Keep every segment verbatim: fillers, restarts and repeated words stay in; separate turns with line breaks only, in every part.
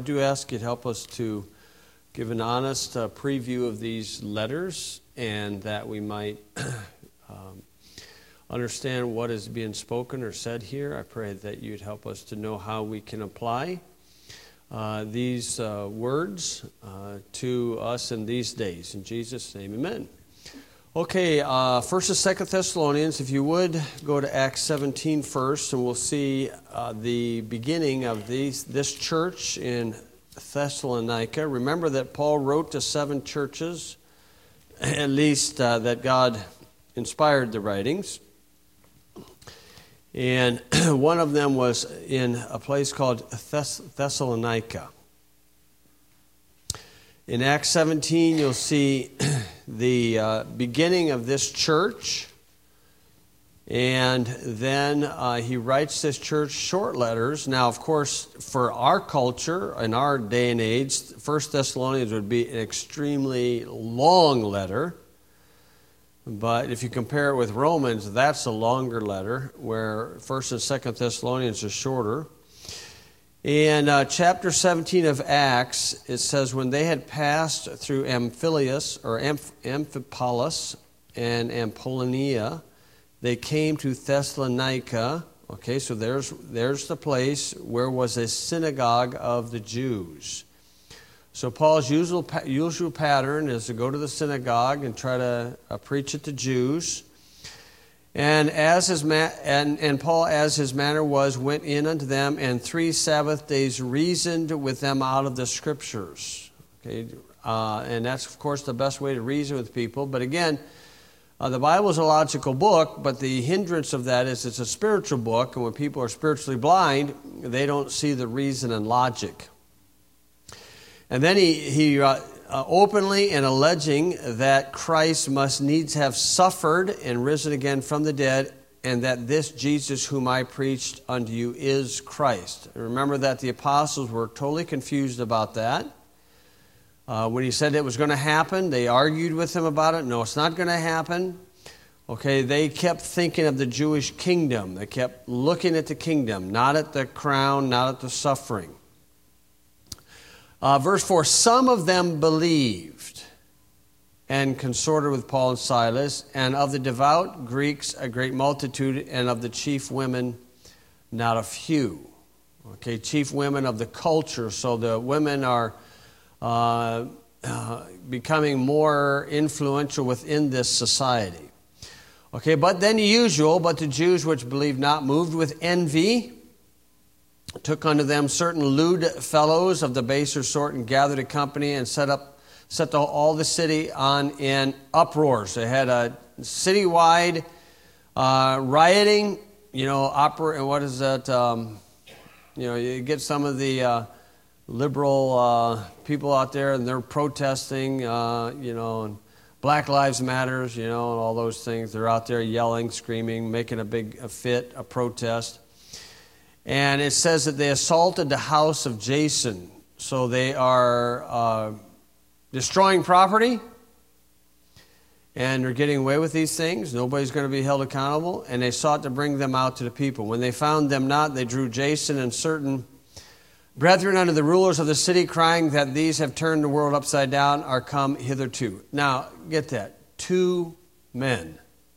do ask you to help us to give an honest uh, preview of these letters, and that we might um, understand what is being spoken or said here. I pray that you'd help us to know how we can apply uh, these uh, words uh, to us in these days. In Jesus' name, amen. Okay, uh, First and Second Thessalonians, if you would, go to Acts seventeen first, and we'll see uh, the beginning of these, this church in Thessalonica. Remember that Paul wrote to seven churches, at least uh, that God inspired the writings. And one of them was in a place called Thess- Thessalonica. In Acts seventeen, you'll see the uh, beginning of this church. And then uh, he writes this church short letters. Now, of course, for our culture, in our day and age, First Thessalonians would be an extremely long letter. But if you compare it with Romans, that's a longer letter, where First and Second Thessalonians are shorter. In uh, chapter seventeen of Acts, it says, when they had passed through Amphipolis, or Amph- Amphipolis and Apollonia, they came to Thessalonica. Okay, so there's there's the place where was a synagogue of the Jews. So Paul's usual usual pattern is to go to the synagogue and try to uh, preach it to Jews. And as his ma- and, and Paul, as his manner was, went in unto them, and three Sabbath days reasoned with them out of the Scriptures. Okay, uh, and that's of course the best way to reason with people. But again, uh, the Bible is a logical book, but the hindrance of that is it's a spiritual book, and when people are spiritually blind, they don't see the reason and logic. And then he he. Uh, Uh, openly and alleging that Christ must needs have suffered and risen again from the dead, and that this Jesus whom I preached unto you is Christ. And remember that the apostles were totally confused about that. Uh, when he said it was going to happen, they argued with him about it. No, it's not going to happen. Okay, they kept thinking of the Jewish kingdom. They kept looking at the kingdom, not at the crown, not at the suffering. Uh, verse four, some of them believed and consorted with Paul and Silas, and of the devout Greeks a great multitude, and of the chief women not a few. Okay, chief women of the culture, so the women are uh, uh, becoming more influential within this society. Okay, but then the usual, but the Jews which believed not, moved with envy, took unto them certain lewd fellows of the baser sort, and gathered a company, and set up, set the, all the city on in uproars. They had a citywide uh, rioting. You know, opera. What is that? Um, you know, you get some of the uh, liberal uh, people out there, and they're protesting. Uh, you know, and Black Lives Matters. You know, and all those things. They're out there yelling, screaming, making a big a fit, a protest. And it says that they assaulted the house of Jason. So they are uh, destroying property. And they're getting away with these things. Nobody's going to be held accountable. And they sought to bring them out to the people. When they found them not, they drew Jason and certain brethren unto the rulers of the city, crying that these have turned the world upside down, are come hitherto. Now, get that. Two men.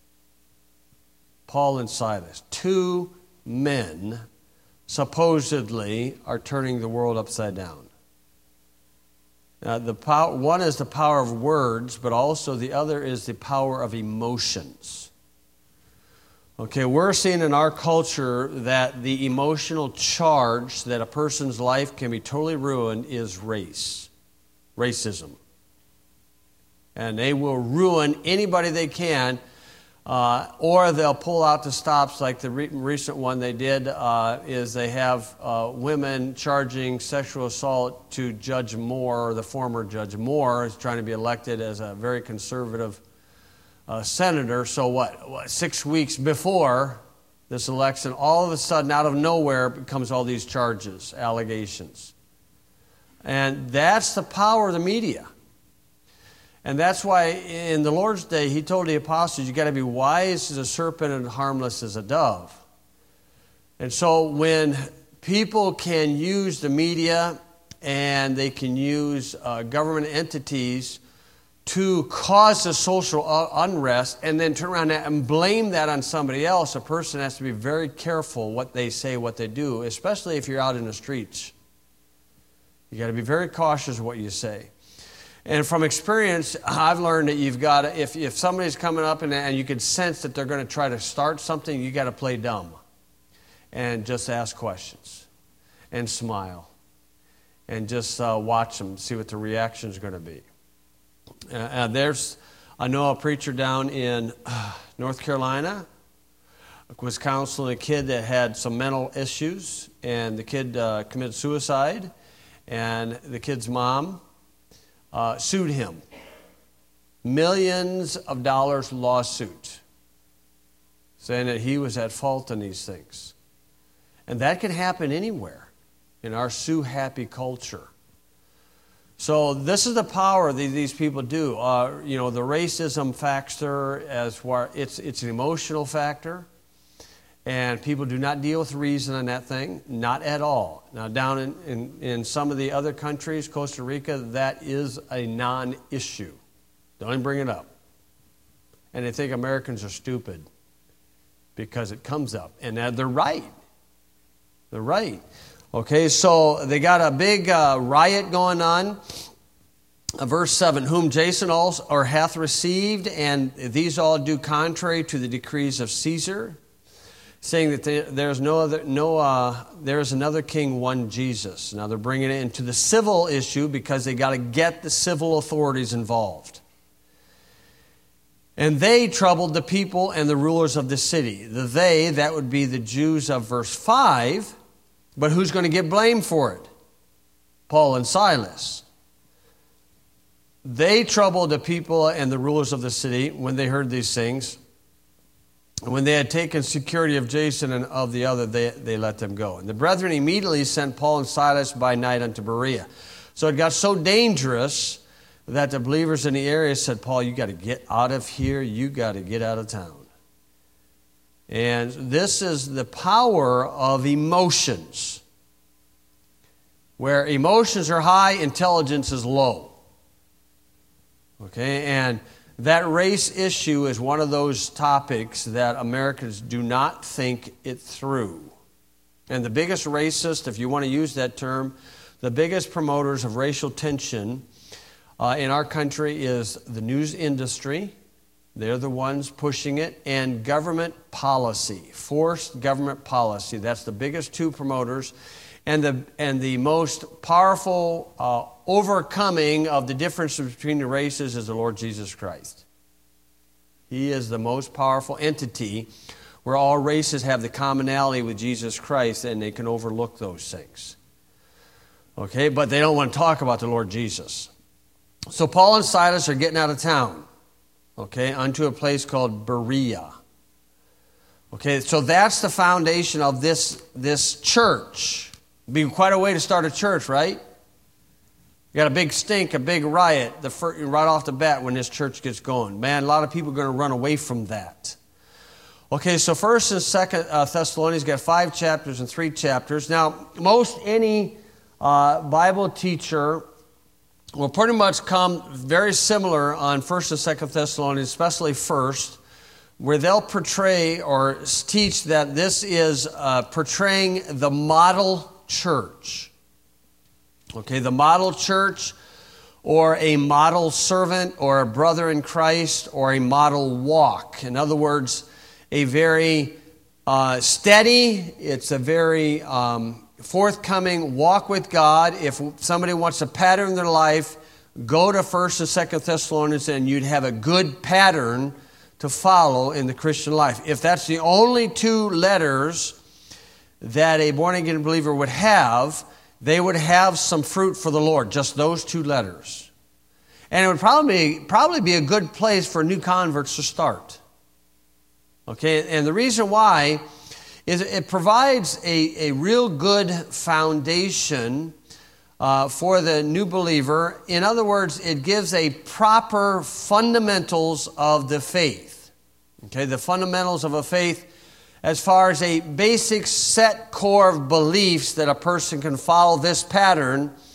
Paul and Silas. Two men supposedly are turning the world upside down. Now, the power, one is the power of words, but also the other is the power of emotions. Okay, we're seeing in our culture that the emotional charge that a person's life can be totally ruined is race, racism. And they will ruin anybody they can. Uh, or they'll pull out the stops, like the re- recent one they did, uh, is they have uh, women charging sexual assault to Judge Moore, the former Judge Moore, is trying to be elected as a very conservative uh, senator. So what, what, six weeks before this election, all of a sudden, out of nowhere, comes all these charges, allegations. And that's the power of the media. And that's why in the Lord's day, he told the apostles, you got to be wise as a serpent and harmless as a dove. And so when people can use the media and they can use uh, government entities to cause the social unrest and then turn around and blame that on somebody else. A person has to be very careful what they say, what they do, especially if you're out in the streets. You got to be very cautious of what you say. And from experience, I've learned that you've got to, if, if somebody's coming up and, and you can sense that they're going to try to start something, you got to play dumb and just ask questions and smile and just uh, watch them, see what the reaction is going to be. Uh, uh, there's, I know a preacher down in uh, North Carolina was counseling a kid that had some mental issues, and the kid uh, committed suicide, and the kid's mom uh, sued him. Millions of dollars lawsuit, saying that he was at fault in these things. And that can happen anywhere in our sue-happy culture. So this is the power that these people do. Uh, you know, the racism factor, as far it's it's an emotional factor, and people do not deal with reason on that thing, not at all. Now, down in, in, in some of the other countries, Costa Rica, that is a non-issue. Don't even bring it up. And they think Americans are stupid because it comes up, and they're right. They're right. Okay, so they got a big uh, riot going on. Uh, verse seven, whom Jason also or hath received, and these all do contrary to the decrees of Caesar, saying that there, there's no other, no, uh, there is another king, one Jesus. Now they're bringing it into the civil issue because they got to get the civil authorities involved. And they troubled the people and the rulers of the city. The they, that would be the Jews of verse five. But who's going to get blamed for it? Paul and Silas. They troubled the people and the rulers of the city when they heard these things. When they had taken security of Jason and of the other, they, they let them go. And the brethren immediately sent Paul and Silas by night unto Berea. So it got so dangerous that the believers in the area said, Paul, you got to get out of here. You got to get out of town. And this is the power of emotions. Where emotions are high, intelligence is low. Okay, and that race issue is one of those topics that Americans do not think it through. And the biggest racist, if you want to use that term, the biggest promoters of racial tension uh, in our country is the news industry. They're the ones pushing it. And government policy, forced government policy. That's the biggest two promoters. And the and the most powerful uh, overcoming of the differences between the races is the Lord Jesus Christ. He is the most powerful entity where all races have the commonality with Jesus Christ, and they can overlook those things. Okay, but they don't want to talk about the Lord Jesus. So Paul and Silas are getting out of town. Okay, unto a place called Berea. Okay, so that's the foundation of this, this church. It'd be quite a way to start a church, right? You got a big stink, a big riot the first, right off the bat when this church gets going. Man, a lot of people are going to run away from that. Okay, so First and Second uh, Thessalonians got five chapters and three chapters. Now, most any uh, Bible teacher will pretty much come very similar on First and Second Thessalonians, especially First, where they'll portray or teach that this is uh, portraying the model church. Okay, the model church, or a model servant, or a brother in Christ, or a model walk. In other words, a very uh, steady, it's a very um, forthcoming walk with God. If somebody wants to pattern their life, go to First and Second Thessalonians, and you'd have a good pattern to follow in the Christian life. If that's the only two letters that a born-again believer would have, they would have some fruit for the Lord, just those two letters. And it would probably, probably be a good place for new converts to start. Okay, and the reason why is it provides a, a real good foundation uh, for the new believer. In other words, it gives a proper fundamentals of the faith. Okay, the fundamentals of a faith as far as a basic set core of beliefs that a person can follow this pattern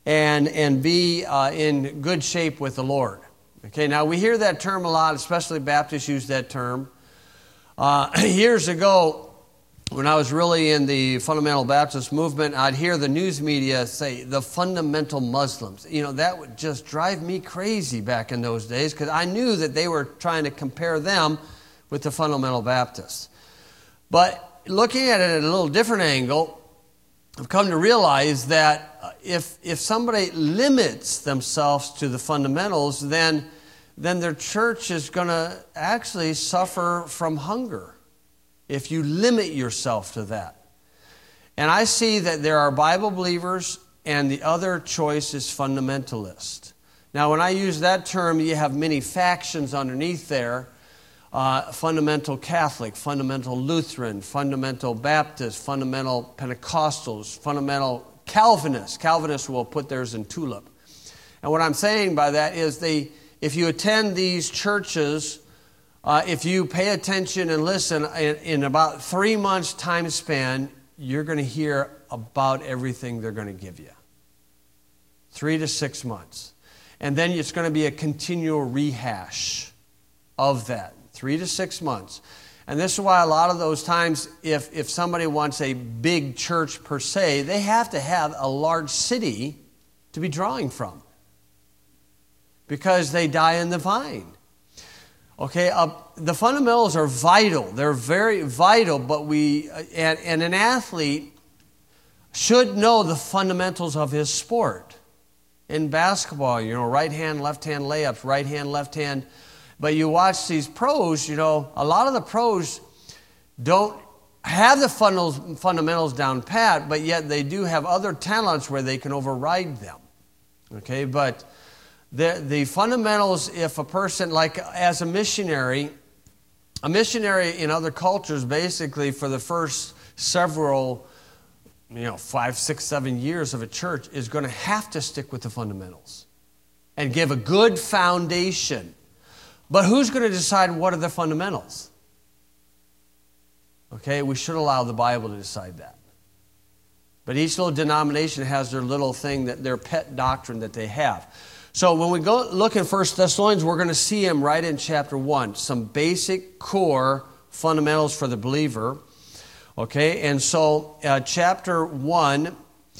and, and be uh, in good shape with the Lord. Okay, now we hear that term a lot, especially Baptists use that term. Uh, years ago, when I was really in the fundamental Baptist movement, I'd hear the news media say, the fundamental Muslims. You know, that would just drive me crazy back in those days because I knew that they were trying to compare them with the fundamental Baptists. But looking at it at a little different angle, I've come to realize that if if somebody limits themselves to the fundamentals, then, then their church is going to actually suffer from hunger if you limit yourself to that. And I see that there are Bible believers, and the other choice is fundamentalist. Now, when I use that term, you have many factions underneath there. Uh, fundamental Catholic, fundamental Lutheran, fundamental Baptist, fundamental Pentecostals, fundamental Calvinists. Calvinists will put theirs in tulip. And what I'm saying by that is they, if you attend these churches, Uh, if you pay attention and listen, in, in about three months' time span, you're going to hear about everything they're going to give you. Three to six months. And then it's going to be a continual rehash of that. Three to six months. And this is why a lot of those times, if, if somebody wants a big church per se, they have to have a large city to be drawing from. Because they die in the vine. Okay, uh, the fundamentals are vital. They're very vital, but we, uh, and, and an athlete should know the fundamentals of his sport. In basketball, you know, right hand, left hand layups, right hand, left hand. But you watch these pros, you know, a lot of the pros don't have the fundamentals down pat, but yet they do have other talents where they can override them. Okay, but The, the fundamentals, if a person, like as a missionary, a missionary in other cultures, basically for the first several, you know, five, six, seven years of a church is going to have to stick with the fundamentals and give a good foundation. But who's going to decide what are the fundamentals? Okay, we should allow the Bible to decide that. But each little denomination has their little thing, that their pet doctrine that they have. So when we go look in First Thessalonians, we're going to see him right in chapter one. Some basic core fundamentals for the believer. Okay, and so uh, chapter one,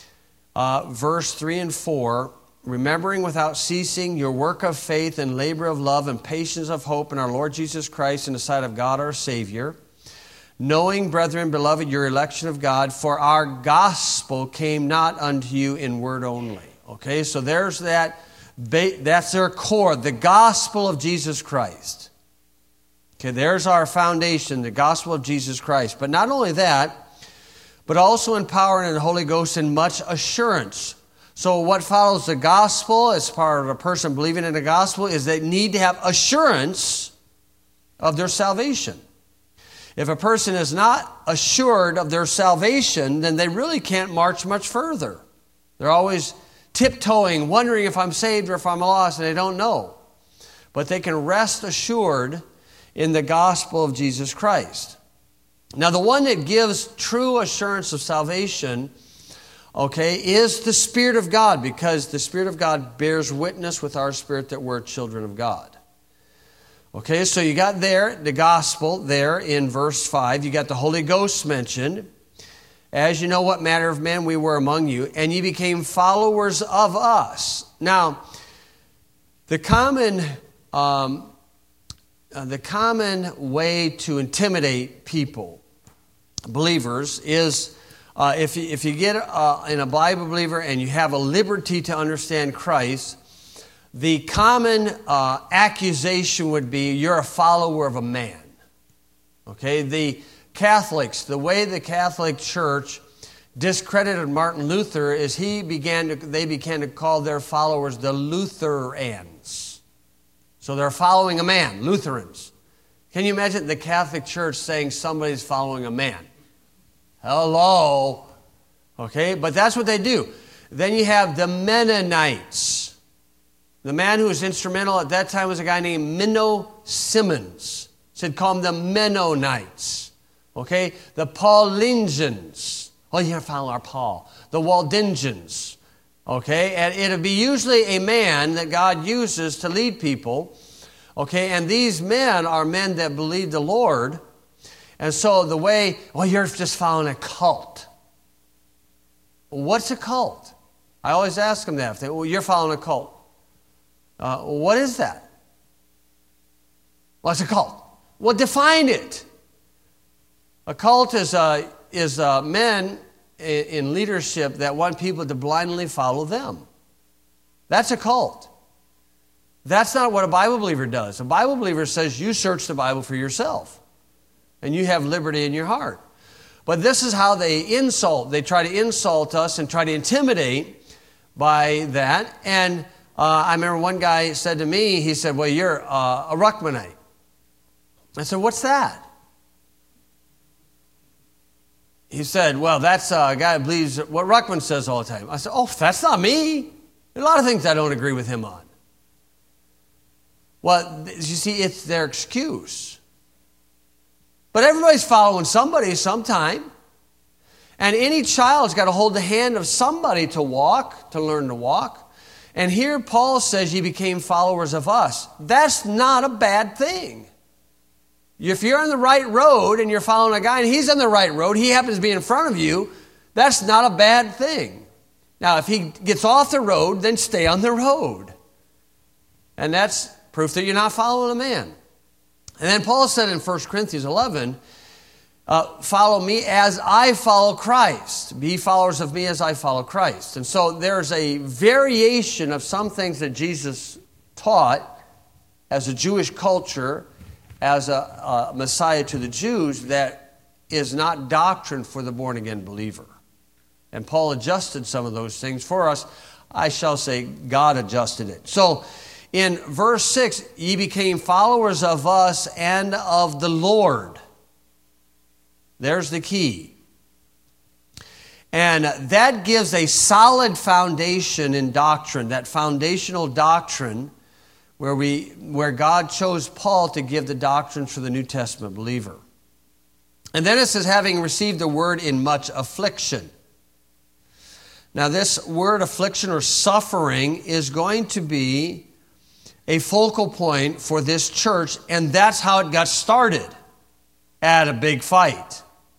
uh, verse three and four, remembering without ceasing your work of faith and labor of love and patience of hope in our Lord Jesus Christ in the sight of God our Savior, knowing, brethren, beloved, your election of God, for our gospel came not unto you in word only. Okay, so there's that. That's their core, the gospel of Jesus Christ. Okay, there's our foundation, the gospel of Jesus Christ. But not only that, but also in power and in the Holy Ghost and much assurance. So what follows the gospel as part of a person believing in the gospel is they need to have assurance of their salvation. If a person is not assured of their salvation, then they really can't march much further. They're always tiptoeing, wondering if I'm saved or if I'm lost, and they don't know. But they can rest assured in the gospel of Jesus Christ. Now, the one that gives true assurance of salvation, okay, is the Spirit of God, because the Spirit of God bears witness with our spirit that we're children of God. Okay, so you got there, the gospel there in verse five. You got the Holy Ghost mentioned. As you know what manner of men we were among you, and ye became followers of us. Now, the common, um, uh, the common way to intimidate people, believers, is uh, if, you, if you get uh, in a Bible believer and you have a liberty to understand Christ, the common uh, accusation would be you're a follower of a man. Okay, the Catholics, the way the Catholic Church discredited Martin Luther is he began to, they began to call their followers the Lutherans. So they're following a man, Lutherans. Can you imagine the Catholic Church saying somebody's following a man? Hello. Okay, but that's what they do. Then you have the Mennonites. The man who was instrumental at that time was a guy named Menno Simmons. Said call them the Mennonites. Okay, the Paulingians. Oh, you're going to follow our Paul. The Waldensians. Okay, and it'll be usually a man that God uses to lead people. Okay, and these men are men that believe the Lord. And so the way, well, you're just following a cult. What's a cult? I always ask them that. If they, well, you're following a cult. Uh, what is that? What's a cult? Well, define it. A cult is, uh, is uh, men in, in leadership that want people to blindly follow them. That's a cult. That's not what a Bible believer does. A Bible believer says you search the Bible for yourself. And you have liberty in your heart. But this is how they insult. They try to insult us and try to intimidate by that. And uh, I remember one guy said to me, he said, well, you're uh, a Ruckmanite. I said, what's that? He said, well, that's a guy who believes what Ruckman says all the time. I said, oh, that's not me. There are a lot of things I don't agree with him on. Well, you see, it's their excuse. But everybody's following somebody sometime. And any child's got to hold the hand of somebody to walk, to learn to walk. And here Paul says, ye became followers of us. That's not a bad thing. If you're on the right road and you're following a guy and he's on the right road, he happens to be in front of you, that's not a bad thing. Now, if he gets off the road, then stay on the road. And that's proof that you're not following a man. And then Paul said in First Corinthians eleven, uh, follow me as I follow Christ. Be followers of me as I follow Christ. And so there's a variation of some things that Jesus taught as a Jewish culture, as a, a Messiah to the Jews, that is not doctrine for the born-again believer. And Paul adjusted some of those things for us. I shall say God adjusted it. So in verse six, ye became followers of us and of the Lord. There's the key. And that gives a solid foundation in doctrine, that foundational doctrine where we where God chose Paul to give the doctrines for the New Testament believer. And then it says, having received the word in much affliction. Now this word affliction or suffering is going to be a focal point for this church, and that's how it got started, at a big fight.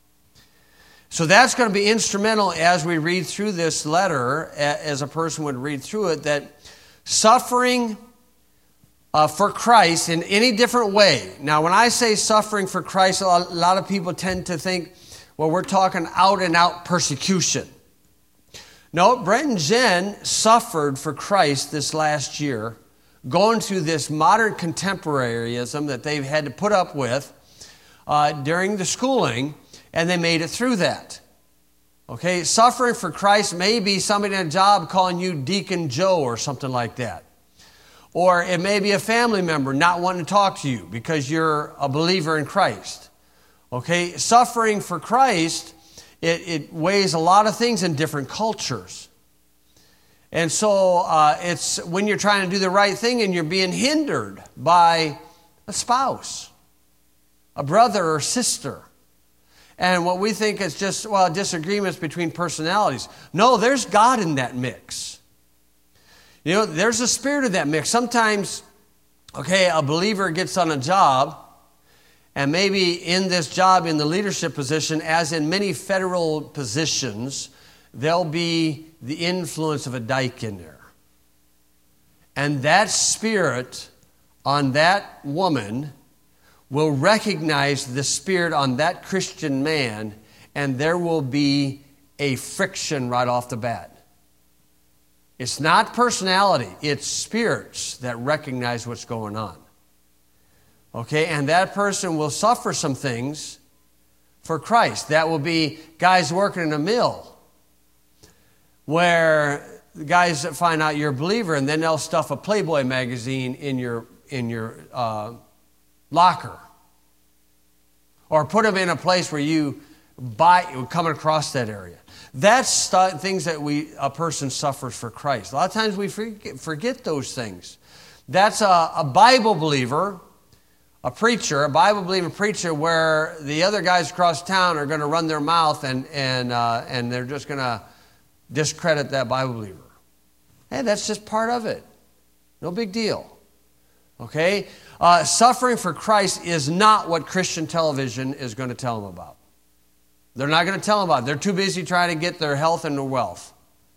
So that's going to be instrumental as we read through this letter, as a person would read through it, that suffering uh, for Christ in any different way. Now, when I say suffering for Christ, a lot, a lot of people tend to think, well, we're talking out and out persecution. No, Brent and Jen suffered for Christ this last year, going through this modern contemporaryism that they've had to put up with uh, during the schooling, and they made it through that. Okay, suffering for Christ may be somebody in a job calling you Deacon Joe or something like that. Or it may be a family member not wanting to talk to you because you're a believer in Christ. Okay, suffering for Christ, it, it weighs a lot of things in different cultures. And so uh, it's when you're trying to do the right thing and you're being hindered by a spouse, a brother or sister. And what we think is just, well, disagreements between personalities. No, there's God in that mix. You know, there's a spirit of that mix. Sometimes, okay, a believer gets on a job, and maybe in this job, in the leadership position, as in many federal positions, there'll be the influence of a dyke in there. And that spirit on that woman will recognize the spirit on that Christian man, and there will be a friction right off the bat. It's not personality, it's spirits that recognize what's going on. Okay, and that person will suffer some things for Christ. That will be guys working in a mill where the guys that find out you're a believer, and then they'll stuff a Playboy magazine in your in your uh, locker, or put them in a place where you buy coming across that area. That's st- things that we a person suffers for Christ. A lot of times we forget, forget those things. That's a, a Bible believer, a preacher, a Bible believing preacher, where the other guys across town are going to run their mouth and and uh, and they're just going to discredit that Bible believer. Hey, that's just part of it. No big deal. Okay? Uh, suffering for Christ is not what Christian television is going to tell them about. They're not going to tell them about it. They're too busy trying to get their health and their wealth.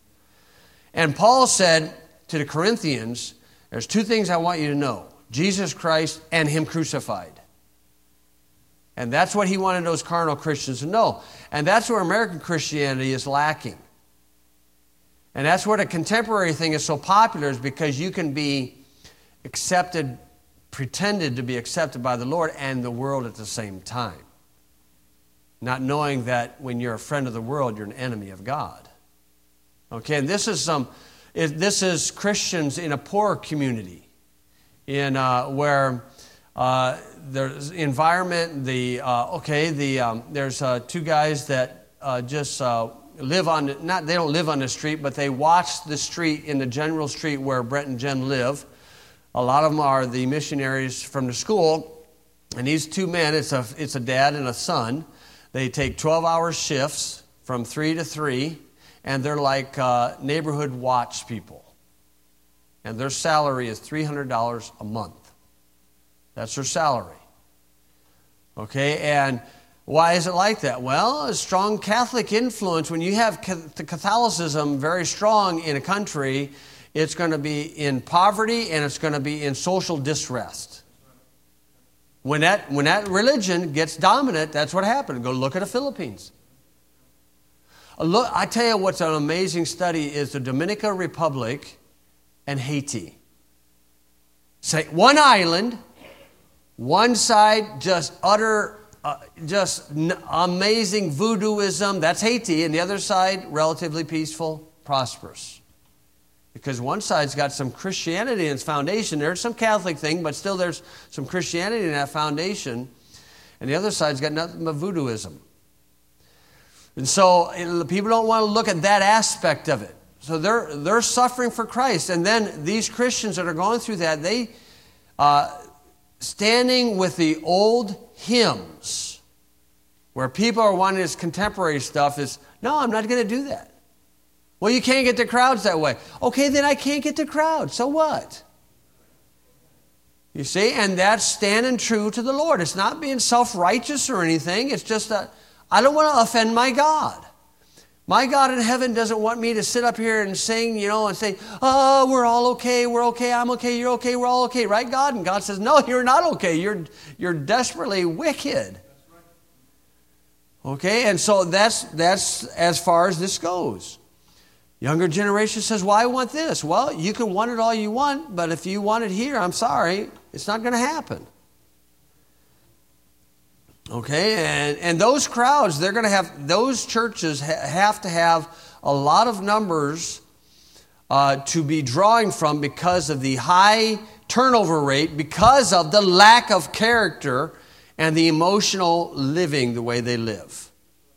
And Paul said to the Corinthians, there's two things I want you to know. Jesus Christ and Him crucified. And that's what he wanted those carnal Christians to know. And that's where American Christianity is lacking. And that's where the contemporary thing is so popular, is because you can be accepted, pretended to be accepted by the Lord and the world at the same time. Not knowing that when you're a friend of the world, you're an enemy of God. Okay, and this is some, this is Christians in a poor community, in uh, where uh, there's environment. The uh, okay, the um, there's uh, two guys that uh, just uh, live on, not they don't live on the street, but they watch the street in the general street where Brett and Jen live. A lot of them are the missionaries from the school, and these two men, it's a it's a dad and a son. They take twelve-hour shifts from three to three, and they're like uh, neighborhood watch people. And their salary is three hundred dollars a month. That's their salary. Okay, and why is it like that? Well, a strong Catholic influence. When you have Catholicism very strong in a country, it's going to be in poverty and it's going to be in social distress. When that, when that religion gets dominant, that's what happened. Go look at the Philippines. Look, I tell you what's an amazing study is the Dominican Republic and Haiti. Say one island, one side just utter, uh, just n- amazing voodooism. That's Haiti, and the other side relatively peaceful, prosperous. Because one side's got some Christianity in its foundation. There's some Catholic thing, but still there's some Christianity in that foundation. And the other side's got nothing but voodooism. And so it, people don't want to look at that aspect of it. So they're they're suffering for Christ. And then these Christians that are going through that, they uh, standing with the old hymns, where people are wanting this contemporary stuff, is, no, I'm not going to do that. Well, you can't get the crowds that way. Okay, then I can't get the crowd. So what? You see, and that's standing true to the Lord. It's not being self-righteous or anything. It's just that I don't want to offend my God. My God in heaven doesn't want me to sit up here and sing, you know, and say, oh, we're all okay, we're okay, I'm okay, you're okay, we're all okay, right, God? And God says, no, you're not okay. You're, you're desperately wicked. Okay, and so that's, that's as far as this goes. Younger generation says, well, I want this. Well, you can want it all you want, but if you want it here, I'm sorry, it's not going to happen. Okay, and, and those crowds, they're going to have, those churches ha- have to have a lot of numbers uh, to be drawing from because of the high turnover rate, because of the lack of character and the emotional living the way they live.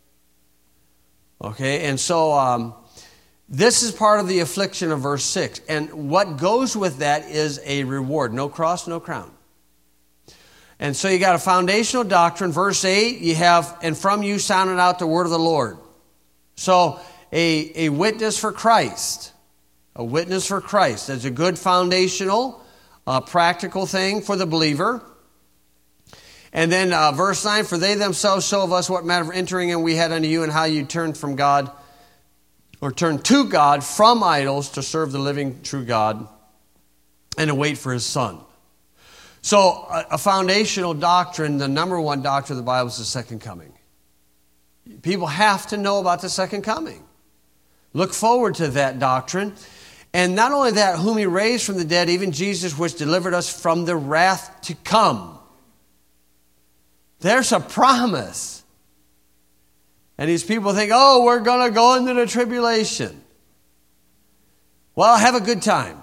Okay, and so um, this is part of the affliction of verse six. And what goes with that is a reward. No cross, no crown. And so you got a foundational doctrine. Verse eight, you have, and from you sounded out the word of the Lord. So a, a witness for Christ. A witness for Christ. That's a good foundational, uh, practical thing for the believer. And then uh, verse nine, for they themselves show of us what manner of entering in we had unto you, and how you turned from God, or turned to God from idols to serve the living true God and to wait for his Son. So a, a foundational doctrine, the number one doctrine of the Bible is the second coming. People have to know about the second coming. Look forward to that doctrine. And not only that, whom he raised from the dead, even Jesus, which delivered us from the wrath to come. There's a promise. And these people think, oh, we're going to go into the tribulation. Well, have a good time.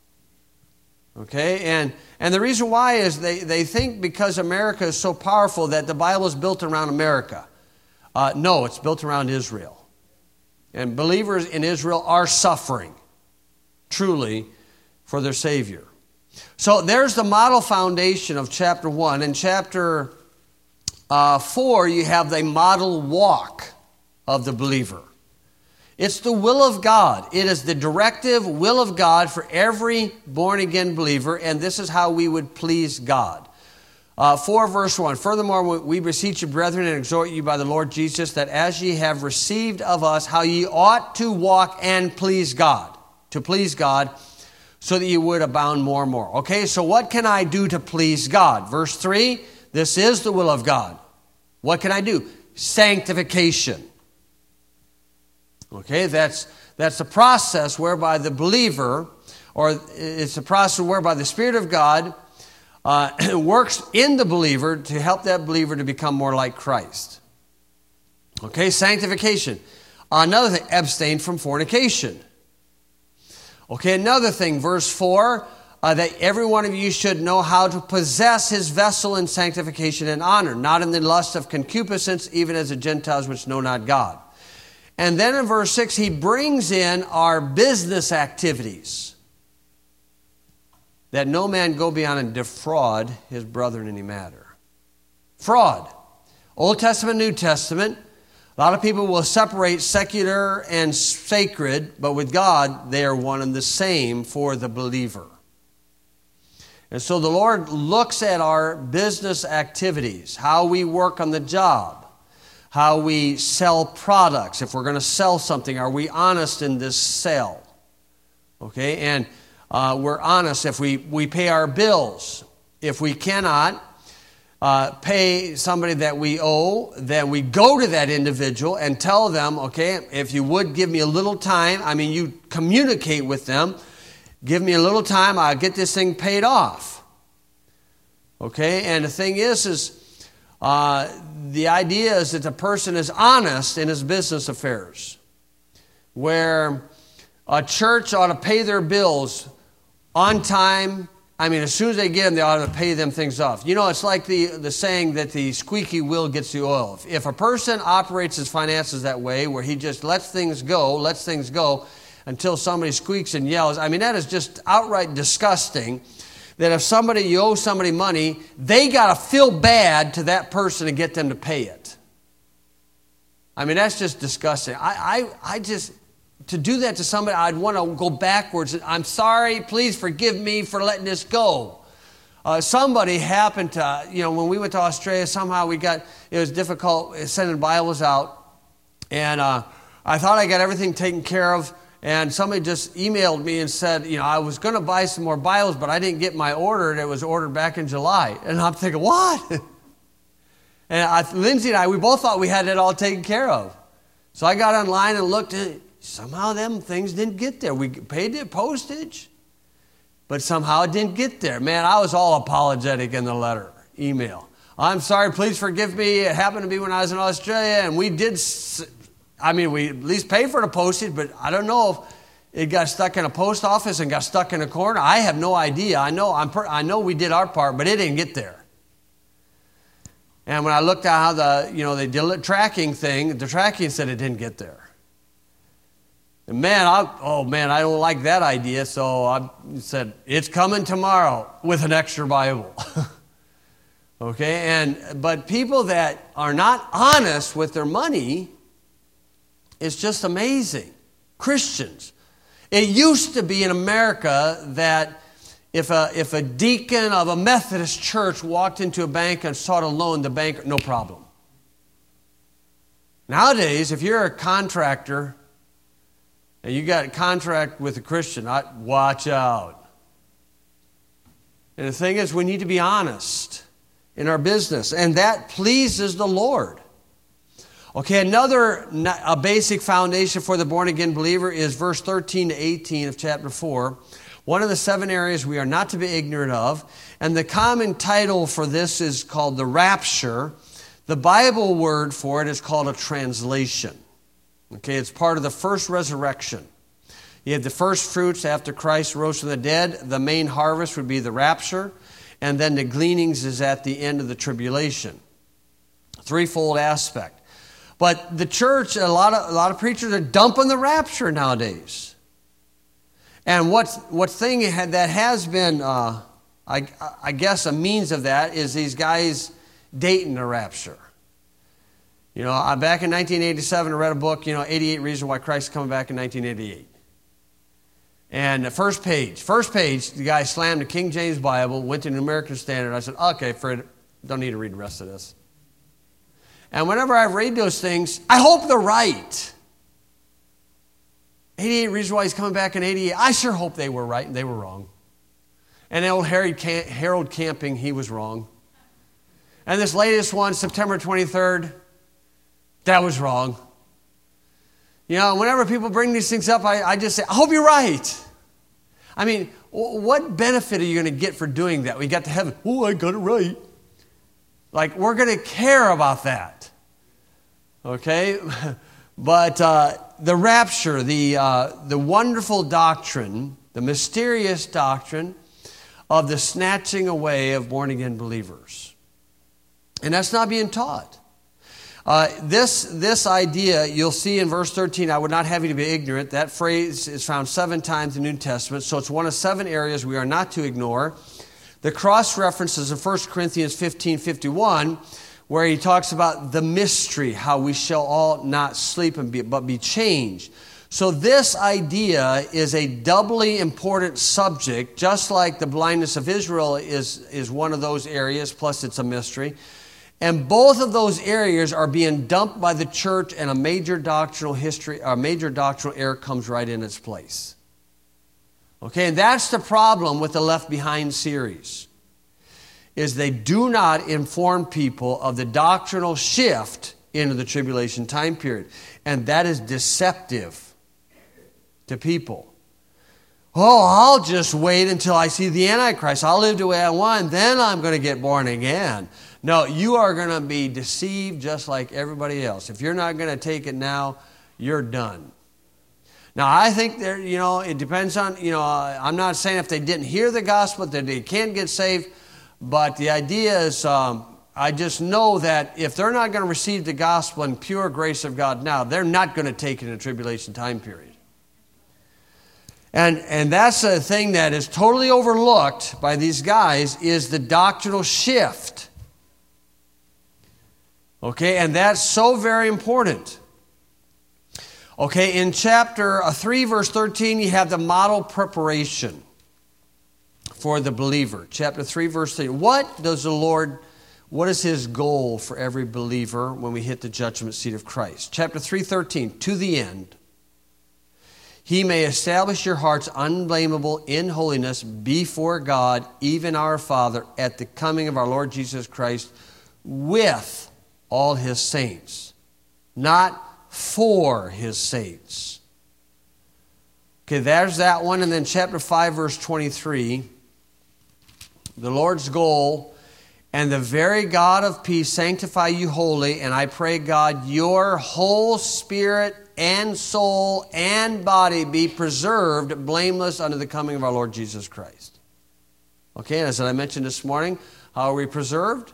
Okay, and and the reason why is they, they think because America is so powerful that the Bible is built around America. Uh, no, it's built around Israel. And believers in Israel are suffering, truly, for their Savior. So there's the model foundation of chapter one. In chapter uh, four, you have the model walk of the believer. It's the will of God. It is the directive will of God for every born-again believer, and this is how we would please God. Uh, four verse one, furthermore, we beseech you, brethren, and exhort you by the Lord Jesus, that as ye have received of us how ye ought to walk and please God, to please God, so that you would abound more and more. Okay, so what can I do to please God? Verse three, this is the will of God. What can I do? Sanctification. Okay, that's that's the process whereby the believer, or it's a process whereby the Spirit of God uh, works in the believer to help that believer to become more like Christ. Okay, sanctification. Another thing, abstain from fornication. Okay, another thing, verse four, uh, that every one of you should know how to possess his vessel in sanctification and honor, not in the lust of concupiscence, even as the Gentiles which know not God. And then in verse six, he brings in our business activities. That no man go beyond and defraud his brother in any matter. Fraud. Old Testament, New Testament. A lot of people will separate secular and sacred, but with God, they are one and the same for the believer. And so the Lord looks at our business activities, how we work on the job, how we sell products. If we're going to sell something, are we honest in this sale? Okay, and uh, we're honest if we, we pay our bills. If we cannot uh, pay somebody that we owe, then we go to that individual and tell them, okay, if you would give me a little time, I mean, you communicate with them, give me a little time, I'll get this thing paid off. Okay, and the thing is, is uh, the idea is that the person is honest in his business affairs, where a church ought to pay their bills on time. I mean, as soon as they get them, they ought to pay them things off. You know, it's like the, the saying that the squeaky wheel gets the oil. If, if a person operates his finances that way, where he just lets things go, lets things go until somebody squeaks and yells, I mean, that is just outright disgusting. That if somebody, you owe somebody money, they got to feel bad to that person to get them to pay it. I mean, that's just disgusting. I, I, I just, to do that to somebody, I'd want to go backwards. I'm sorry, please forgive me for letting this go. Uh, somebody happened to, you know, when we went to Australia, somehow we got, it was difficult sending Bibles out. And uh, I thought I got everything taken care of. And somebody just emailed me and said, you know, I was going to buy some more Bibles, but I didn't get my order, and it was ordered back in July. And I'm thinking, what? And I, Lindsay and I, we both thought we had it all taken care of. So I got online and looked, and somehow them things didn't get there. We paid the postage, but somehow it didn't get there. Man, I was all apologetic in the letter, email. I'm sorry, please forgive me. It happened to be when I was in Australia, and we did... I mean, we at least pay for the postage, but I don't know if it got stuck in a post office and got stuck in a corner. I have no idea. I know I'm per, I know we did our part, but it didn't get there. And when I looked at how the, you know, they did the tracking thing, the tracking said it didn't get there. And man, I, oh man, I don't like that idea, so I said, it's coming tomorrow with an extra Bible. Okay, and but people that are not honest with their money, it's just amazing. Christians. It used to be in America that if a, if a deacon of a Methodist church walked into a bank and sought a loan, the bank, no problem. Nowadays, if you're a contractor and you got a contract with a Christian, I, watch out. And the thing is, we need to be honest in our business, and that pleases the Lord. Okay, another a basic foundation for the born-again believer is verse thirteen to eighteen of chapter four. One of the seven areas we are not to be ignorant of. And the common title for this is called the rapture. The Bible word for it is called a translation. Okay, it's part of the first resurrection. You have the first fruits after Christ rose from the dead. The main harvest would be the rapture. And then the gleanings is at the end of the tribulation. Threefold aspect. But the church, a lot of a lot of preachers are dumping the rapture nowadays. And what what thing that has been, uh, I, I guess, a means of that is these guys dating the rapture. You know, I, back in nineteen eighty-seven, I read a book, you know, eighty-eight Reasons Why Christ is Coming Back in nineteen eighty-eight. And the first page, first page, the guy slammed the King James Bible, went to the American Standard. I said, okay, Fred, don't need to read the rest of this. And whenever I read those things, I hope they're right. eighty-eight Reasons Why He's Coming Back in eighty-eight. I sure hope they were right and they were wrong. And old Harold Camping, he was wrong. And this latest one, September twenty-third, that was wrong. You know, whenever people bring these things up, I, I just say, I hope you're right. I mean, what benefit are you going to get for doing that? We got to heaven. Oh, I got it right. Like, we're going to care about that. Okay? But uh, the rapture, the, uh, the wonderful doctrine, the mysterious doctrine of the snatching away of born-again believers. And that's not being taught. Uh, this, this idea, you'll see in verse thirteen, I would not have you to be ignorant. That phrase is found seven times in the New Testament, so it's one of seven areas we are not to ignore. The cross references in First Corinthians fifteen fifty-one, where he talks about the mystery, how we shall all not sleep and be, but be changed. So this idea is a doubly important subject, just like the blindness of Israel is, is one of those areas, plus it's a mystery. And both of those areas are being dumped by the church, and a major doctrinal history, a major doctrinal error comes right in its place. Okay, and that's the problem with the Left Behind series, is they do not inform people of the doctrinal shift into the tribulation time period. And that is deceptive to people. Oh, I'll just wait until I see the Antichrist. I'll live the way I want, then I'm going to get born again. No, you are going to be deceived just like everybody else. If you're not going to take it now, you're done. Now, I think there, you know, it depends on, you know, I'm not saying if they didn't hear the gospel that they can't get saved, but the idea is, um, I just know that if they're not going to receive the gospel and pure grace of God now, they're not going to take it in a tribulation time period. And, and that's a thing that is totally overlooked by these guys, is the doctrinal shift. Okay, and that's so very important. Okay, in chapter three, verse thirteen, you have the model preparation for the believer. Chapter three, verse thirteen. What does the Lord, what is His goal for every believer when we hit the judgment seat of Christ? Chapter three, thirteen, to the end, He may establish your hearts unblameable in holiness before God, even our Father, at the coming of our Lord Jesus Christ with all His saints, not for His saints. Okay, there's that one. And then chapter five, verse twenty-three, the Lord's goal, and the very God of peace sanctify you wholly, and I pray, God, your whole spirit and soul and body be preserved blameless unto the coming of our Lord Jesus Christ. Okay, and as I mentioned this morning, how are we preserved?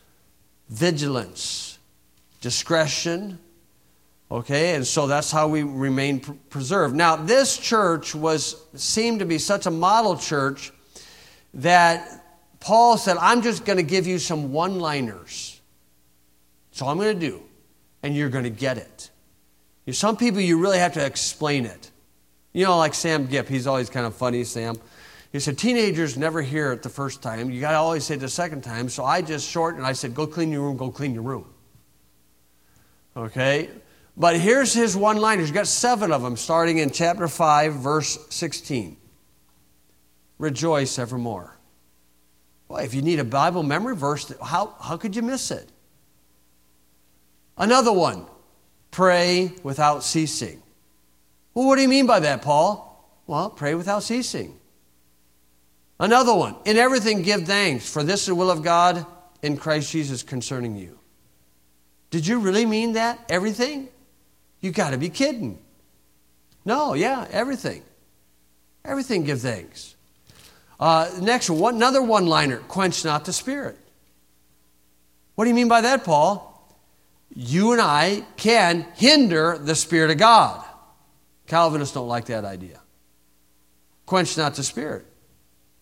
Vigilance, discretion, okay, and so that's how we remain pr- preserved. Now, this church was seemed to be such a model church that Paul said, I'm just going to give you some one-liners. That's all I'm going to do, and you're going to get it. You know, some people, you really have to explain it. You know, like Sam Gipp, he's always kind of funny, Sam. He said, teenagers never hear it the first time. You got to always say it the second time. So I just shortened and I said, go clean your room, go clean your room. Okay? But here's his one-liners. You've got seven of them, starting in chapter five, verse sixteen. Rejoice evermore. Well, if you need a Bible memory verse, how, how could you miss it? Another one. Pray without ceasing. Well, what do you mean by that, Paul? Well, pray without ceasing. Another one. In everything give thanks, for this is the will of God in Christ Jesus concerning you. Did you really mean that? Everything? You got to be kidding. No, yeah, everything. Everything give thanks. Uh, next one, another one-liner. Quench not the Spirit. What do you mean by that, Paul? You and I can hinder the Spirit of God. Calvinists don't like that idea. Quench not the Spirit.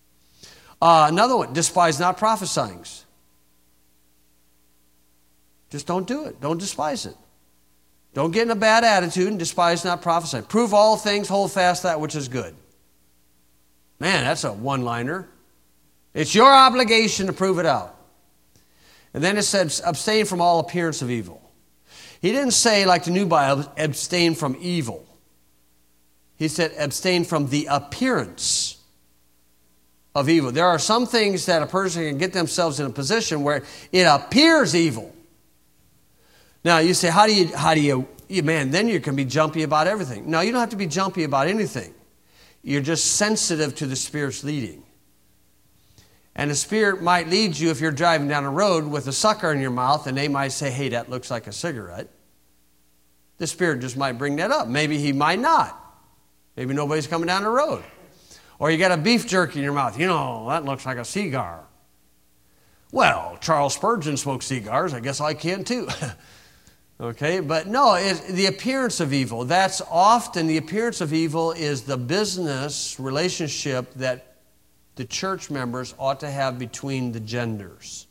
Uh, another one, despise not prophesying. Just don't do it. Don't despise it. Don't get in a bad attitude and despise not prophesying. Prove all things, hold fast that which is good. Man, that's a one-liner. It's your obligation to prove it out. And then it said, abstain from all appearance of evil. He didn't say, like the New Bible, abstain from evil. He said, abstain from the appearance of evil. There are some things that a person can get themselves in a position where it appears evil. Now, you say, how do you, how do you, you, man, then you can be jumpy about everything. No, you don't have to be jumpy about anything. You're just sensitive to the Spirit's leading. And the Spirit might lead you if you're driving down a road with a sucker in your mouth and they might say, hey, that looks like a cigarette. The Spirit just might bring that up. Maybe He might not. Maybe nobody's coming down the road. Or you got a beef jerky in your mouth. You know, that looks like a cigar. Well, Charles Spurgeon smoked cigars. I guess I can too. Okay, but no, it, the appearance of evil. That's often, the appearance of evil is the business relationship that the church members ought to have between the genders.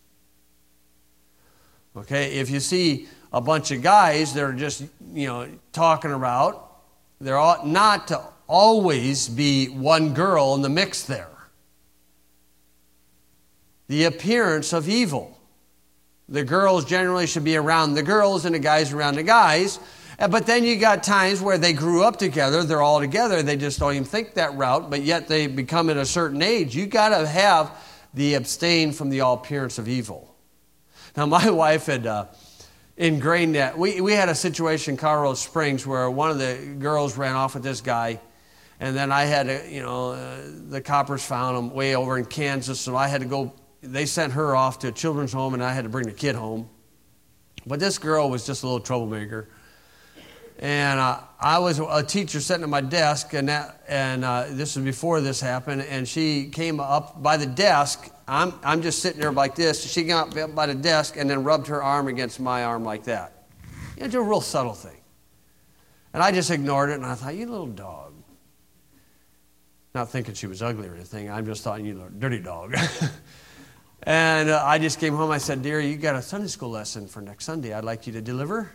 Okay, if you see a bunch of guys that are just, you know, talking about, there ought not to always be one girl in the mix there. The appearance of evil. The girls generally should be around the girls and the guys around the guys. But then you got times where they grew up together, they're all together, they just don't even think that route, but yet they become at a certain age. You got to have the abstain from the all appearance of evil. Now, my wife had uh, ingrained that. We, we had a situation in Colorado Springs where one of the girls ran off with this guy, and then I had to, you know, uh, the coppers found him way over in Kansas, so I had to go. They sent her off to a children's home, and I had to bring the kid home. But this girl was just a little troublemaker. And uh, I was a teacher sitting at my desk, and that, and uh, this was before this happened, and she came up by the desk. I'm, I'm just sitting there like this. She came up by the desk and then rubbed her arm against my arm like that. You know, just a real subtle thing. And I just ignored it, and I thought, you little dog. Not thinking she was ugly or anything. I'm just thought, you little dirty dog. And uh, I just came home. I said, dear, you got a Sunday school lesson for next Sunday. I'd like you to deliver.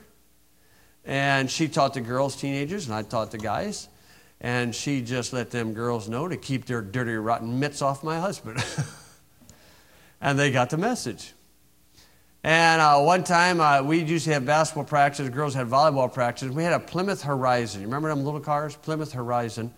And she taught the girls, teenagers, and I taught the guys. And she just let them girls know to keep their dirty, rotten mitts off my husband. And they got the message. And uh, one time, uh, we used to have basketball practice. The girls had volleyball practice. We had a Plymouth Horizon. You remember them little cars? Plymouth Horizon.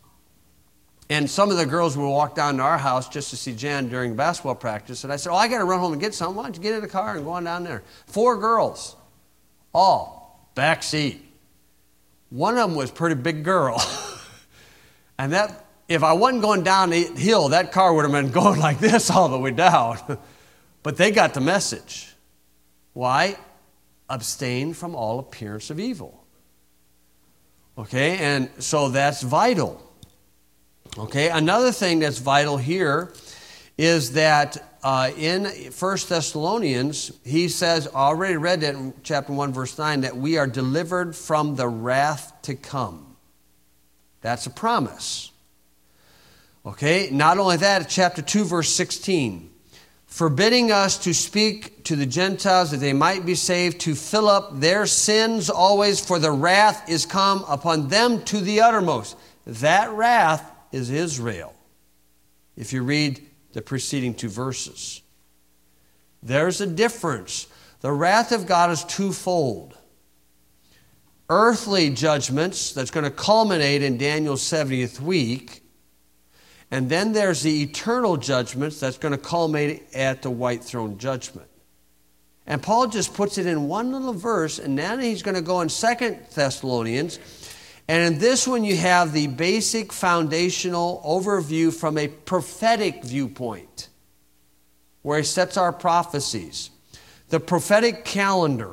And some of the girls would walk down to our house just to see Jan during basketball practice. And I said, oh, I got to run home and get something. Why don't you get in the car and go on down there? Four girls, all back seat. One of them was a pretty big girl. And that, if I wasn't going down the hill, that car would have been going like this all the way down. But they got the message. Why? Abstain from all appearance of evil. Okay, and so that's vital. Okay, another thing that's vital here is that uh, in First Thessalonians, he says, already read that in chapter one, verse nine, that we are delivered from the wrath to come. That's a promise. Okay, not only that, chapter two, verse sixteen, forbidding us to speak to the Gentiles that they might be saved, to fill up their sins always, for the wrath is come upon them to the uttermost. That wrath is Israel, if you read the preceding two verses. There's a difference. The wrath of God is twofold. Earthly judgments that's going to culminate in Daniel's seventieth week, and then there's the eternal judgments that's going to culminate at the white throne judgment. And Paul just puts it in one little verse, and then he's going to go in Second Thessalonians. And in this one, you have the basic foundational overview from a prophetic viewpoint, where he sets our prophecies. The prophetic calendar.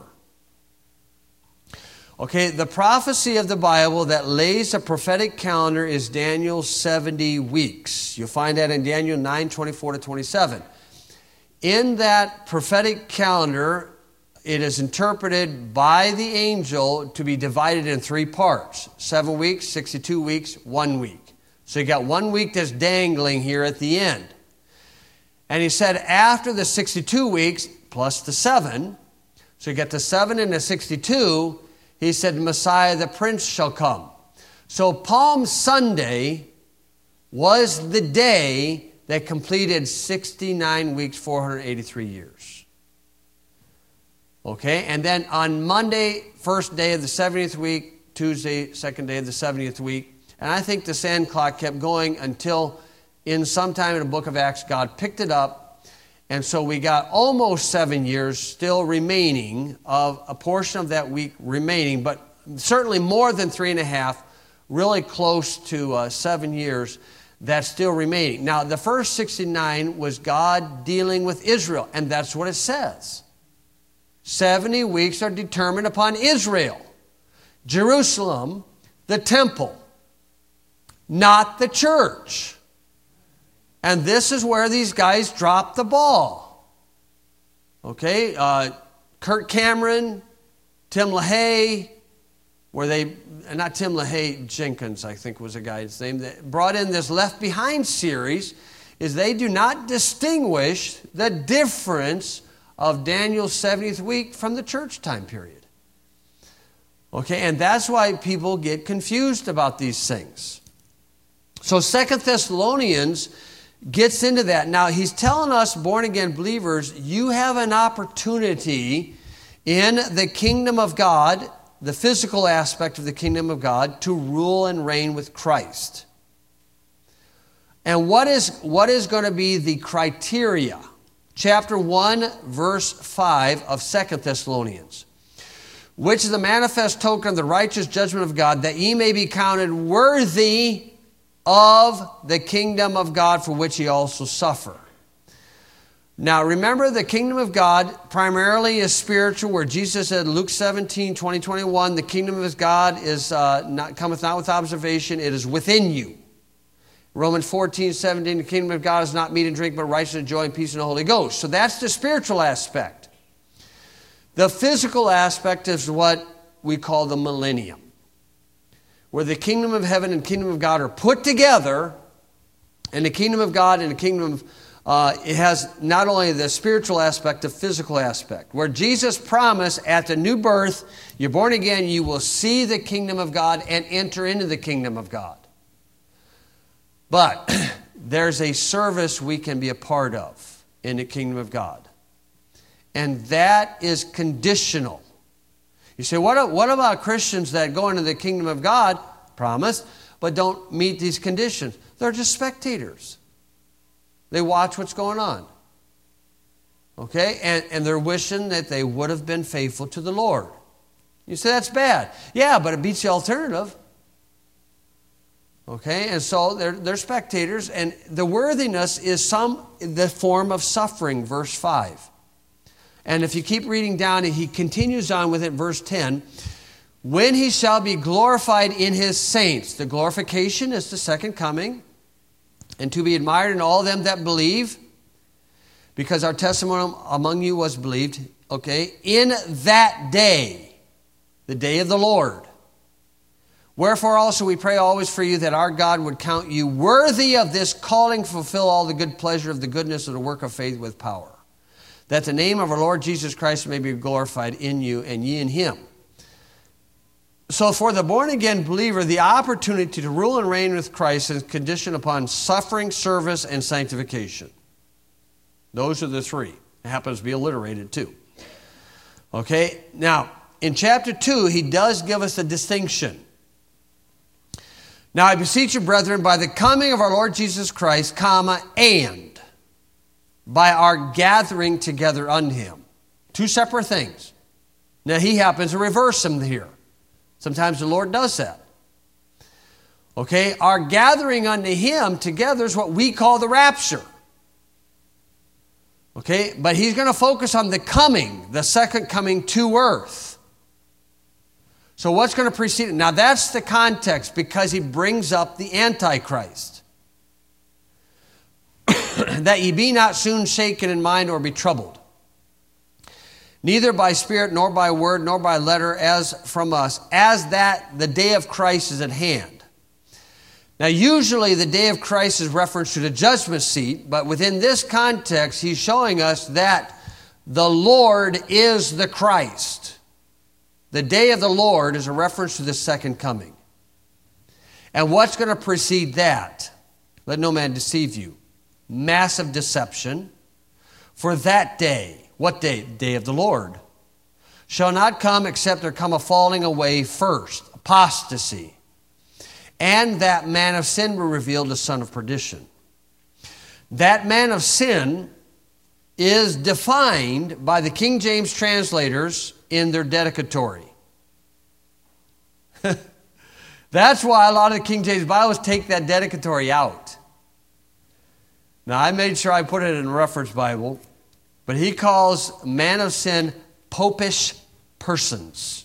Okay, the prophecy of the Bible that lays a prophetic calendar is Daniel's seventy weeks. You'll find that in Daniel nine, twenty-four to twenty-seven. In that prophetic calendar, it is interpreted by the angel to be divided in three parts. Seven weeks, sixty-two weeks, one week. So you got one week that's dangling here at the end. And he said after the sixty-two weeks, plus the seven, So you get the seven and the sixty-two, he said, Messiah the Prince shall come. So Palm Sunday was the day that completed sixty-nine weeks, four hundred eighty-three years. Okay, and then on Monday, first day of the seventieth week, Tuesday, second day of the seventieth week, and I think the sand clock kept going until in sometime in the book of Acts, God picked it up, and so we got almost seven years still remaining of a portion of that week remaining, but certainly more than three and a half, really close to uh, seven years that's still remaining. Now, the first sixty-nine was God dealing with Israel, and that's what it says. seventy weeks are determined upon Israel, Jerusalem, the temple, not the church. And this is where these guys dropped the ball. Okay, uh, Kurt Cameron, Tim LaHaye, where they, not Tim LaHaye, Jenkins, I think was a guy's name, that brought in this Left Behind series, is they do not distinguish the difference of Daniel's seventieth week from the church time period. Okay, and that's why people get confused about these things. So Second Thessalonians gets into that. Now, he's telling us, born-again believers, you have an opportunity in the kingdom of God, the physical aspect of the kingdom of God, to rule and reign with Christ. And what is, what is going to be the criteria? Chapter one, verse five of Second Thessalonians. Which is the manifest token of the righteous judgment of God, that ye may be counted worthy of the kingdom of God, for which ye also suffer. Now, remember, the kingdom of God primarily is spiritual, where Jesus said, Luke seventeen, twenty, twenty-one, the kingdom of God is uh, not cometh not with observation, it is within you. Romans fourteen, seventeen, the kingdom of God is not meat and drink, but righteousness, joy, and peace in the Holy Ghost. So that's the spiritual aspect. The physical aspect is what we call the millennium, where the kingdom of heaven and kingdom of God are put together, and the kingdom of God and the kingdom of Uh, it has not only the spiritual aspect, the physical aspect. Where Jesus promised at the new birth, you're born again, you will see the kingdom of God and enter into the kingdom of God. But there's a service we can be a part of in the kingdom of God. And that is conditional. You say, what, what about Christians that go into the kingdom of God, promised, but don't meet these conditions? They're just spectators. They watch what's going on. Okay? And, and they're wishing that they would have been faithful to the Lord. You say, that's bad. Yeah, but it beats the alternative. Okay? And so they're, they're spectators. And the worthiness is some the form of suffering, verse five. And if you keep reading down, he continues on with it, verse ten. When he shall be glorified in his saints. The glorification is the second coming. And to be admired in all them that believe, because our testimony among you was believed, okay, in that day, the day of the Lord. Wherefore also we pray always for you, that our God would count you worthy of this calling, fulfill all the good pleasure of the goodness of the work of faith with power, that the name of our Lord Jesus Christ may be glorified in you, and ye in him. So for the born-again believer, the opportunity to rule and reign with Christ is conditioned upon suffering, service, and sanctification. Those are the three. It happens to be alliterated too. Okay? Now, in chapter two, he does give us a distinction. Now I beseech you, brethren, by the coming of our Lord Jesus Christ, comma, and by our gathering together unto him. Two separate things. Now he happens to reverse them here. Sometimes the Lord does that. Okay, our gathering unto him together is what we call the rapture. Okay, but he's going to focus on the coming, the second coming to earth. So what's going to precede it? Now that's the context, because he brings up the Antichrist. That ye be not soon shaken in mind or be troubled. Neither by spirit, nor by word, nor by letter, as from us, as that the day of Christ is at hand. Now, usually the day of Christ is reference to the judgment seat, but within this context, he's showing us that the Lord is the Christ. The day of the Lord is a reference to the second coming. And what's going to precede that? Let no man deceive you. Massive deception. For that day, what day? Day of the Lord. Shall not come except there come a falling away first. Apostasy. And that man of sin will reveal the son of perdition. That man of sin is defined by the King James translators in their dedicatory. That's why a lot of the King James Bibles take that dedicatory out. Now, I made sure I put it in a reference Bible, but he calls man of sin popish persons.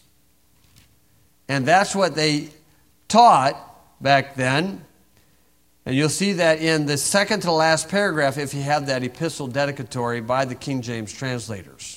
And that's what they taught back then. And you'll see that in the second to the last paragraph if you have that epistle dedicatory by the King James translators.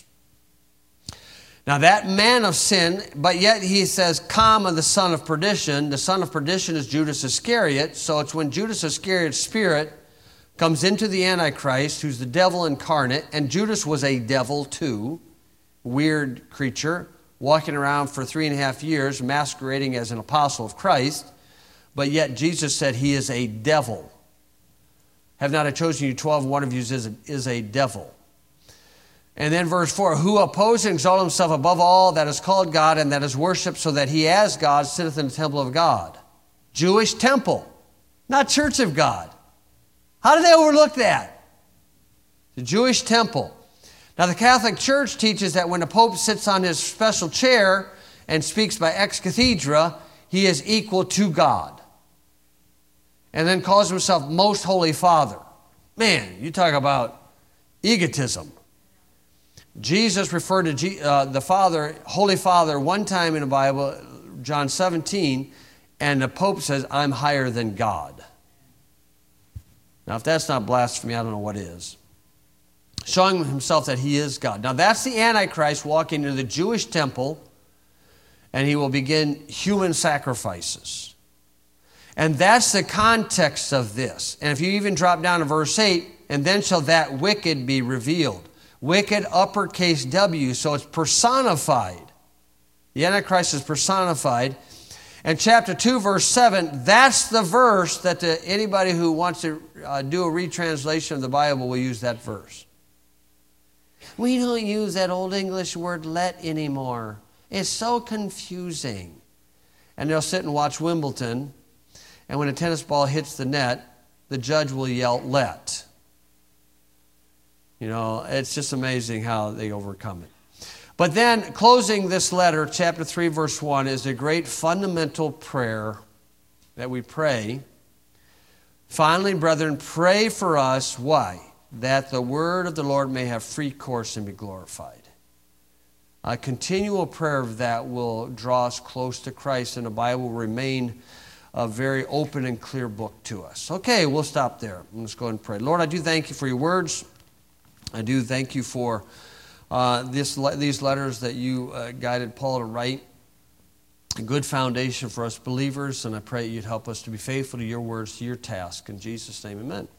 Now that man of sin, but yet he says, comma, the son of perdition. The son of perdition is Judas Iscariot. So it's when Judas Iscariot's spirit comes into the Antichrist, who's the devil incarnate. And Judas was a devil too. Weird creature, walking around for three and a half years, masquerading as an apostle of Christ. But yet Jesus said he is a devil. Have not I chosen you twelve, one of you is a, is a devil. And then verse four, who opposes and exalts himself above all that is called God and that is worshipped, so that he as God sitteth in the temple of God. Jewish temple, not church of God. How did they overlook that? The Jewish temple. Now the Catholic Church teaches that when the Pope sits on his special chair and speaks by ex cathedra, he is equal to God. And then calls himself Most Holy Father. Man, you talk about egotism. Jesus referred to G, uh, the Father, Holy Father, one time in the Bible, John seventeen, and the Pope says, I'm higher than God. Now, if that's not blasphemy, I don't know what is. Showing himself that he is God. Now, that's the Antichrist walking into the Jewish temple, and he will begin human sacrifices. And that's the context of this. And if you even drop down to verse eight, and then shall that wicked be revealed. Wicked, uppercase W, so it's personified. The Antichrist is personified. And chapter two, verse seven, that's the verse that the, anybody who wants to uh, do a retranslation of the Bible will use that verse. We don't use that old English word let anymore. It's so confusing. And they'll sit and watch Wimbledon, and when a tennis ball hits the net, the judge will yell, let. You know, it's just amazing how they overcome it. But then, closing this letter, chapter three, verse one, is a great fundamental prayer that we pray. Finally, brethren, pray for us. Why? That the word of the Lord may have free course and be glorified. A continual prayer of that will draw us close to Christ, and the Bible will remain a very open and clear book to us. Okay, we'll stop there. Let's go ahead and pray. Lord, I do thank you for your words. I do thank you for uh, this, these letters that you uh, guided Paul to write. A good foundation for us believers, and I pray you'd help us to be faithful to your words, to your task. In Jesus' name, amen.